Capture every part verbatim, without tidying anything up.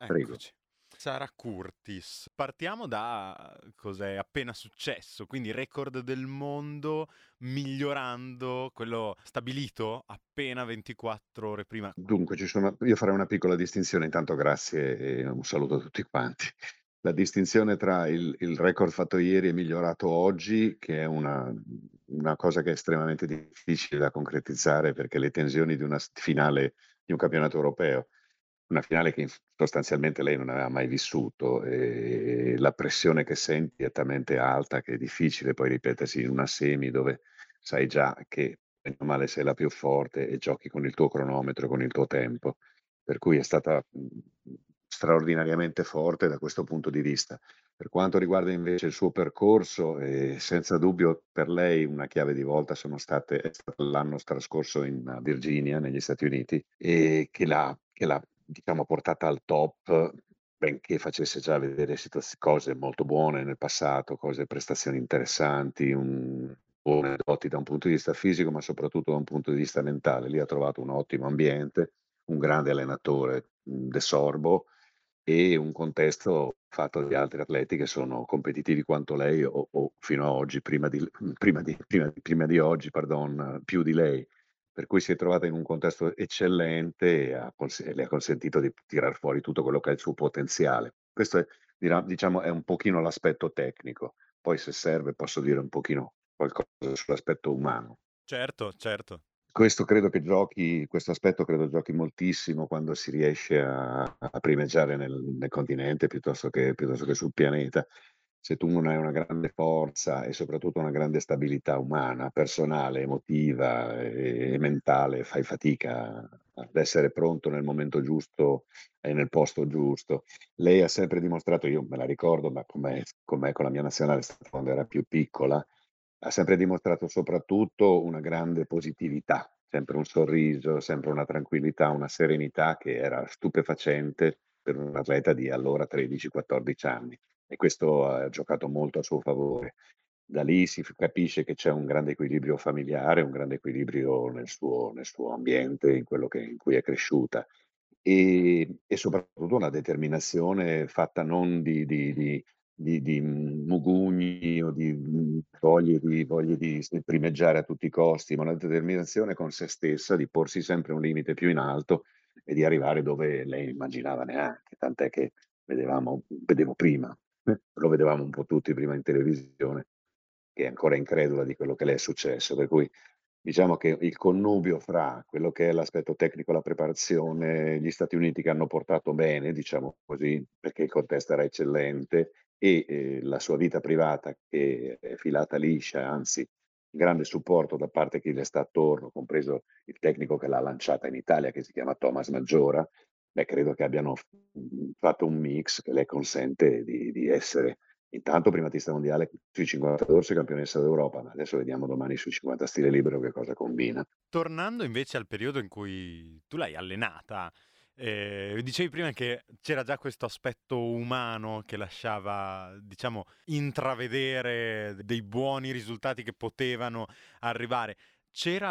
Prego. Eccoci. Sara Curtis. Partiamo da cos'è appena successo, quindi record del mondo migliorando quello stabilito appena ventiquattro ore prima. Dunque, ci sono io farei una piccola distinzione, intanto grazie e un saluto a tutti quanti. La distinzione tra il il record fatto ieri e migliorato oggi, che è una una cosa che è estremamente difficile da concretizzare, perché le tensioni di una s finale di un campionato europeo, una finale che in f sostanzialmente lei non aveva mai vissuto, e la pressione che senti è talmente alta che è difficile poi ripetersi in una semi dove sai già che bene o male sei la più forte e giochi con il tuo cronometro, con il tuo tempo. Per cui è stata, mhmm, straordinariamente forte da questo punto di vista. Per quanto riguarda invece il suo percorso, ehm, senza dubbio per lei una chiave di volta sono state è stato l'anno trascorso in Virginia, negli Stati Uniti, e che l'ha che l'ha diciamo portata al top, benché facesse già vedere situaz cose molto buone nel passato, cose prestazioni interessanti, un buone doti da un punto di vista fisico, ma soprattutto da un punto di vista mentale. Lì ha trovato un ottimo ambiente, un grande allenatore, mhmm, De Sorbo, e un contesto fatto di altri atleti che sono competitivi quanto lei o o fino a oggi, prima di l prima di prima prima di oggi, pardon, più di lei. Per cui si è trovata in un contesto eccellente e ha cons e le ha consentito di tirar fuori tutto quello che è il suo potenziale. Questo è dira diciamo è un pochino l'aspetto tecnico. Poi se serve posso dire un pochino qualcosa sull'aspetto umano. Certo, certo. Questo credo che giochi questo aspetto credo giochi moltissimo quando si riesce a a primeggiare nel nel continente piuttosto che piuttosto che sul pianeta. Se tu non hai una grande forza e soprattutto una grande stabilità umana, personale, emotiva e e mentale, fai fatica ad essere pronto nel momento giusto e nel posto giusto. Lei ha sempre dimostrato, io me la ricordo, ma con me con me con la mia nazionale è stata quando era più piccola, ha sempre dimostrato soprattutto una grande positività, sempre un sorriso, sempre una tranquillità, una serenità che era stupefacente per un atleta di allora tredici, quattordici anni, e questo ha giocato molto a suo favore. Da lì si f capisce che c'è un grande equilibrio familiare, un grande equilibrio nel suo nel suo ambiente, in quello che in cui è cresciuta, e e soprattutto una determinazione fatta non di di di di di, mhmm, mugugni o di, mhmm, voglie di voglie di s primeggiare a tutti i costi, ma una determinazione con se stessa di porsi sempre un limite più in alto e di arrivare dove lei immaginava neanche, tant'è che vedevamo vedevo prima, eh, lo vedevamo un po' tutti prima in televisione, che è ancora incredula di quello che le è successo, per cui diciamo che il connubio fra quello che è l'aspetto tecnico, la preparazione, gli Stati Uniti che hanno portato bene, diciamo così, perché il contesto era eccellente, e, ehm, la sua vita privata che è filata liscia, anzi grande supporto da parte chi le sta attorno, compreso il tecnico che l'ha lanciata in Italia, che si chiama Thomas Maggiora, beh credo che abbiano f mhmm, fatto un mix che le consente di di essere intanto primatista mondiale sui cinquanta dorso e campionessa d'Europa, ma adesso vediamo domani sui cinquanta stile libero che cosa combina. Tornando invece al periodo in cui tu l'hai allenata, eh, dicevi prima che c'era già questo aspetto umano che lasciava, diciamo, intravedere dei buoni risultati che potevano arrivare. C'era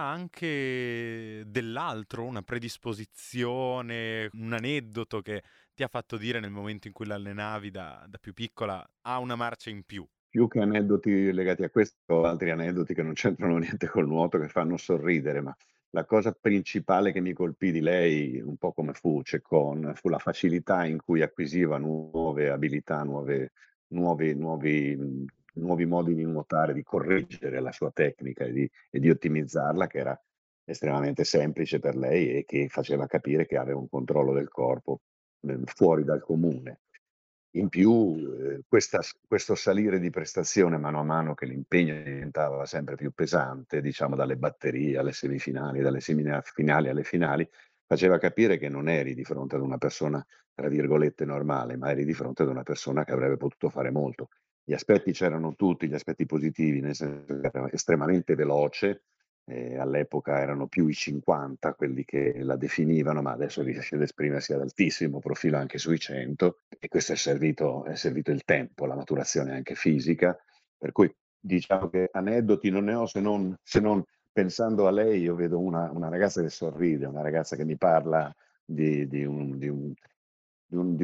anche dell'altro, una predisposizione, un aneddoto che ti ha fatto dire nel momento in cui l'allenavi da, da più piccola ha una marcia in più. Più che aneddoti legati a questo, ho altri aneddoti che non c'entrano niente col nuoto, che fanno sorridere, ma la cosa principale che mi colpì di lei, un po' come fu Ceccon, fu la facilità in cui acquisiva nuove abilità, nuove nuovi nuovi mhmm, nuovi modi di nuotare, di correggere la sua tecnica e di e di ottimizzarla, che era estremamente semplice per lei e che faceva capire che aveva un controllo del corpo, mhmm, fuori dal comune. In più, ehm, questa s questo salire di prestazione mano a mano che l'impegno diventava sempre più pesante, diciamo dalle batterie alle semifinali, dalle semina finali alle finali, faceva capire che non eri di fronte ad una persona, tra virgolette, "normale", ma eri di fronte ad una persona che avrebbe potuto fare molto. Gli aspetti c'erano tutti, gli aspetti positivi, nel senso che era estremamente veloce, ehm, all'epoca erano più i cinquanta quelli che la definivano, ma adesso riesce ad esprimersi ad altissimo profilo anche sui cento, e questo è servito è servito il tempo, la maturazione anche fisica, per cui diciamo che aneddoti non ne ho, se non se non pensando a lei io vedo una una ragazza che sorride, una ragazza che mi parla di di un di un di un di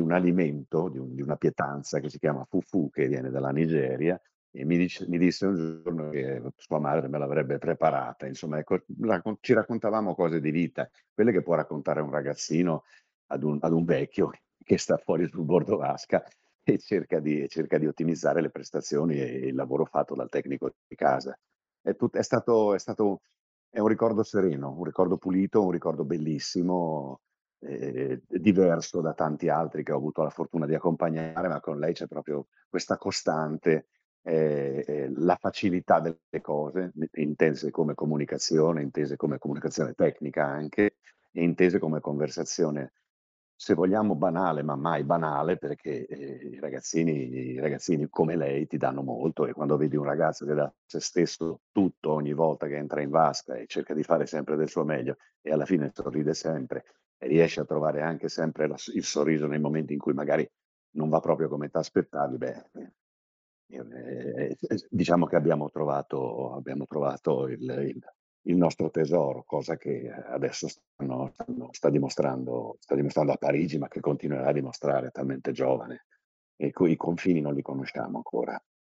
un alimento, di un di una pietanza che si chiama fufu, che viene dalla Nigeria, e mi dice mi disse un giorno che sua madre me l'avrebbe preparata. Insomma, ecco, racon ci raccontavamo cose di vita, quelle che può raccontare un ragazzino ad un ad un vecchio che sta fuori sul bordo vasca e cerca di e cerca di ottimizzare le prestazioni e il lavoro fatto dal tecnico di casa. È tut è stato è stato è un ricordo sereno, un ricordo pulito, un ricordo bellissimo, ehm, diverso da tanti altri che ho avuto la fortuna di accompagnare, ma con lei c'è proprio questa costante, ehm, ehm, la facilità delle cose, n intese come comunicazione, intese come comunicazione tecnica anche, e intese come conversazione, se vogliamo banale, ma mai banale, perché, ehm, i ragazzini i ragazzini come lei ti danno molto, e quando vedi un ragazzo che dà se stesso tutto ogni volta che entra in vasca e cerca di fare sempre del suo meglio e alla fine sorride sempre e riesce a trovare anche sempre la s il sorriso nei momenti in cui magari non va proprio come t'aspettavi, beh, eh, ehm, ehm, s diciamo che abbiamo trovato abbiamo trovato il il il nostro tesoro, cosa che adesso stanno stanno sta dimostrando sta dimostrando a Parigi, ma che continuerà a dimostrare, è talmente giovane e coi confini non li conosciamo ancora.